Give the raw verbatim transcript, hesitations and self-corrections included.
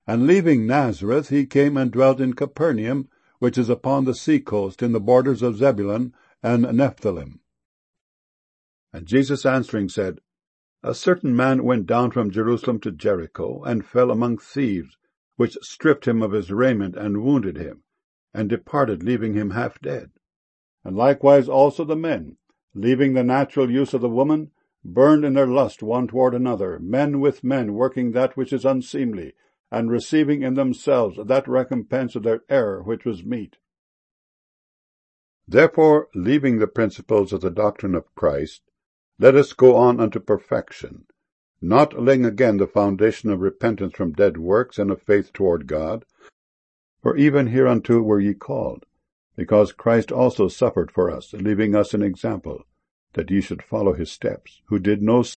And leaving Nazareth, he came and dwelt in Capernaum, which is upon the sea coast, in the borders of Zebulun and Nephthalim. And Jesus answering said, A certain man went down from Jerusalem to Jericho, and fell among thieves, which stripped him of his raiment, and wounded him, and departed, leaving him half dead. And likewise also the men, leaving the natural use of the woman, burned in their lust one toward another, men with men, working that which is unseemly, and receiving in themselves that recompense of their error which was meet. Therefore, leaving the principles of the doctrine of Christ, let us go on unto perfection, not laying again the foundation of repentance from dead works and of faith toward God. For even hereunto were ye called, because Christ also suffered for us, leaving us an example, that ye should follow his steps, who did no